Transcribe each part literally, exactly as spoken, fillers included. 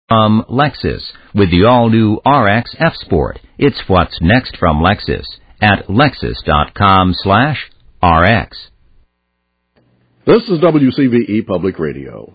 From Lexus, with the all-new R X F-Sport. It's what's next from Lexus at lexus.com slash RX. This is W C V E Public Radio.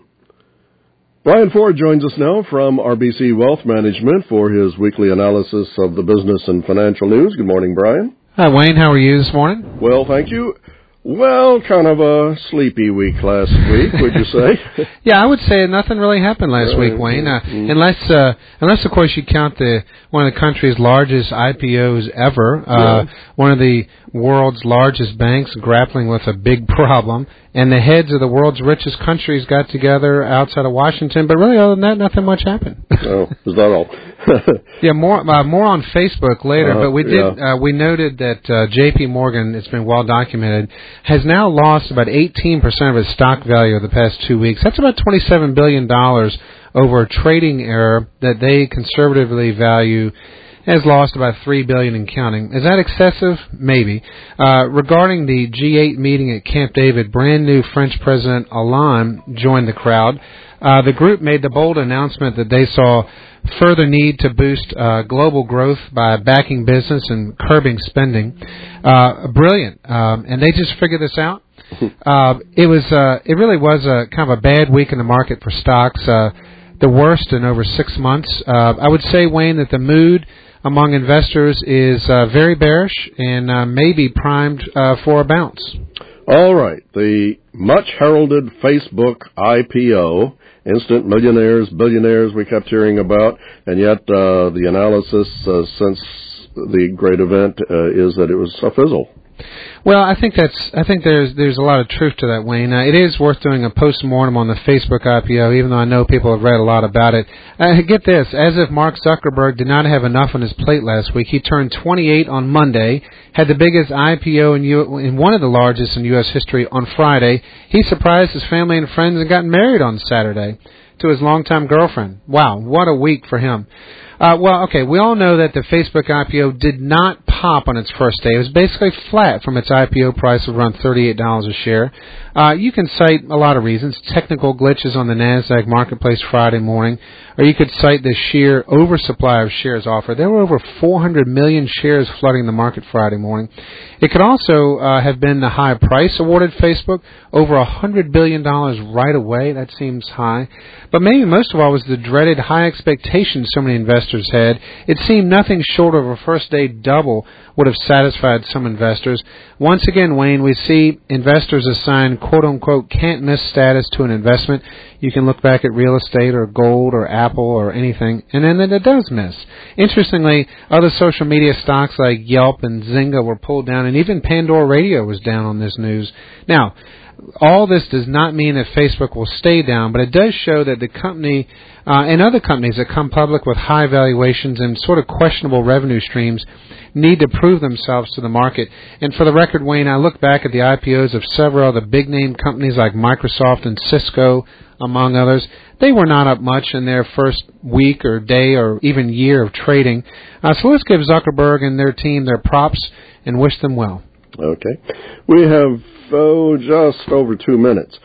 Brian Ford joins us now from R B C Wealth Management for his weekly analysis of the business and financial news. Good morning, Brian. Hi, Wayne. How are you this morning? Well, thank you. Well, kind of a sleepy week last week, would you say? Yeah, I would say nothing really happened last uh, week, Wayne. Uh, mm-hmm. Unless, uh, unless of course, you count the one of the country's largest I P Os ever. Uh, yeah. One of the world's largest banks grappling with a big problem, and the heads of the world's richest countries got together outside of Washington. But really, other than that, nothing much happened. Oh, is that all? Yeah, more uh, more on Facebook later. Uh, but we did yeah. uh, we noted that uh, J P Morgan, it's been well documented, has now lost about eighteen percent of its stock value over the past two weeks. That's about twenty-seven billion dollars over a trading error that they conservatively value has lost about three billion dollars and counting. Is that excessive? Maybe. Uh, regarding the G eight meeting at Camp David, brand new French President Hollande joined the crowd. Uh, the group made the bold announcement that they saw further need to boost uh, global growth by backing business and curbing spending. Uh, brilliant. Um, and they just figured this out. Uh, it was. Uh, it really was a kind of a bad week in the market for stocks, uh, the worst in over six months. Uh, I would say, Wayne, that the mood among investors is uh, very bearish and uh, maybe primed uh, for a bounce. All right. The much heralded Facebook I P O, instant millionaires, billionaires we kept hearing about, and yet uh, the analysis uh, since the great event uh, is that it was a fizzle. Well, I think that's. I think there's there's a lot of truth to that, Wayne. Uh, it is worth doing a post-mortem on the Facebook I P O, even though I know people have read a lot about it. Uh, get this: as if Mark Zuckerberg did not have enough on his plate last week, he turned twenty-eight on Monday, had the biggest I P O in, U- in one of the largest in U S history on Friday. He surprised his family and friends and got married on Saturday to his longtime girlfriend. Wow, what a week for him. Uh, well, okay, we all know that the Facebook I P O did not pop on its first day. It was basically flat from its I P O price of around thirty-eight dollars a share. Uh, you can cite a lot of reasons. Technical glitches on the NASDAQ marketplace Friday morning, or you could cite the sheer oversupply of shares offered. There were over four hundred million shares flooding the market Friday morning. It could also uh, have been the high price awarded Facebook, over one hundred billion dollars right away. That seems high. But maybe most of all was the dreaded high expectations so many investors had. It seemed nothing short of a first-day double would have satisfied some investors. Once again, Wayne, we see investors assign quote-unquote can't-miss status to an investment. You can look back at real estate or gold or Apple or anything, and then it does miss. Interestingly, other social media stocks like Yelp and Zynga were pulled down, and even Pandora Radio was down on this news. Now, all this does not mean that Facebook will stay down, but it does show that the company uh, and other companies that come public with high valuations and sort of questionable revenue streams need to prove themselves to the market. And for the record, Wayne, I look back at the I P Os of several of the big-name companies like Microsoft and Cisco, among others. They were not up much in their first week or day or even year of trading. Uh, so let's give Zuckerberg and their team their props and wish them well. Okay. We have, oh, just over two minutes.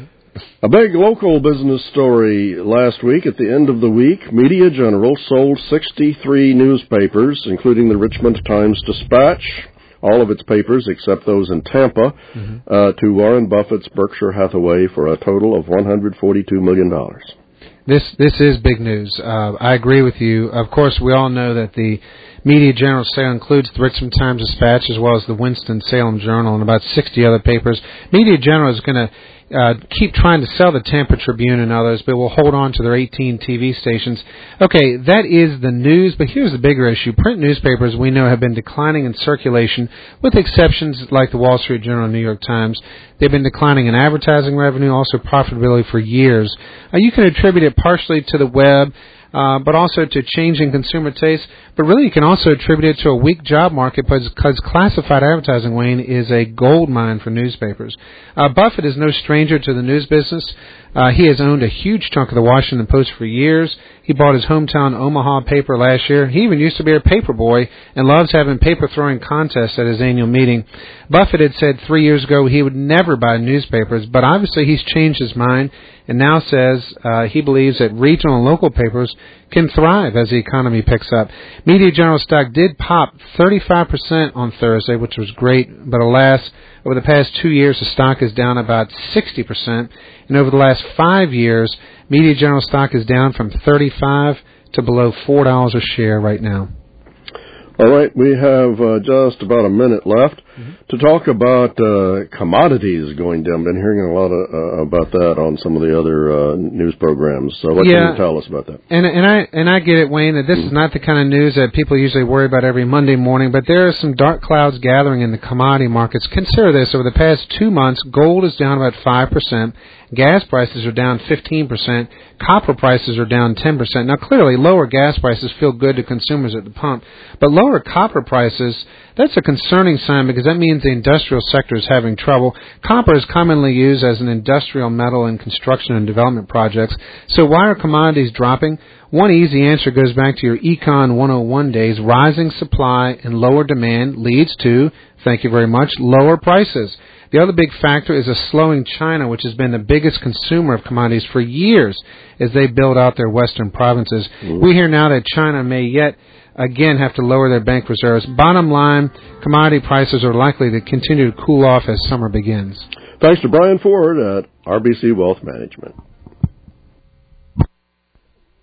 A big local business story last week. At the end of the week, Media General sold sixty-three newspapers, including the Richmond Times-Dispatch, all of its papers except those in Tampa, mm-hmm. uh, to Warren Buffett's Berkshire Hathaway for a total of one hundred forty-two million dollars. This this is big news. Uh, I agree with you. Of course, we all know that the Media General sale includes the Richmond Times-Dispatch as well as the Winston-Salem Journal and about sixty other papers. Media General is going to uh, keep trying to sell the Tampa Tribune and others, but will hold on to their eighteen T V stations. Okay, that is the news, but here's the bigger issue. Print newspapers, we know, have been declining in circulation, with exceptions like the Wall Street Journal and New York Times. They've been declining in advertising revenue, also profitability for years. Uh, you can attribute it partially to the web, Uh, but also to changing consumer tastes. But really, you can also attribute it to a weak job market because classified advertising, Wayne, is a gold mine for newspapers. Uh, Buffett is no stranger to the news business. Uh, he has owned a huge chunk of the Washington Post for years. He bought his hometown Omaha paper last year. He even used to be a paper boy and loves having paper-throwing contests at his annual meeting. Buffett had said three years ago he would never buy newspapers, but obviously he's changed his mind and now says uh, he believes that regional and local papers can thrive as the economy picks up. Media General stock did pop thirty-five percent on Thursday, which was great, but alas, over the past two years, the stock is down about sixty percent, and over the last five years, Media General stock is down from thirty-five to below four dollars a share right now. All right, we have uh, just about a minute left mm-hmm. to talk about uh, commodities going down. Been hearing a lot of, uh, about that on some of the other uh, news programs. So what yeah. can you tell us about that? And and I and I get it, Wayne, that this mm-hmm. is not the kind of news that people usually worry about every Monday morning, but there are some dark clouds gathering in the commodity markets. Consider this. Over the past two months, gold is down about five percent. Gas prices are down fifteen percent. Copper prices are down ten percent. Now, clearly, lower gas prices feel good to consumers at the pump, but lower copper prices, that's a concerning sign because that means the industrial sector is having trouble. Copper is commonly used as an industrial metal in construction and development projects. So why are commodities dropping? One easy answer goes back to your Econ one oh one days. Rising supply and lower demand leads to, thank you very much, lower prices. The other big factor is a slowing China, which has been the biggest consumer of commodities for years as they build out their western provinces. Mm. We hear now that China may yet again have to lower their bank reserves. Bottom line, commodity prices are likely to continue to cool off as summer begins. Thanks to Brian Ford at R B C Wealth Management.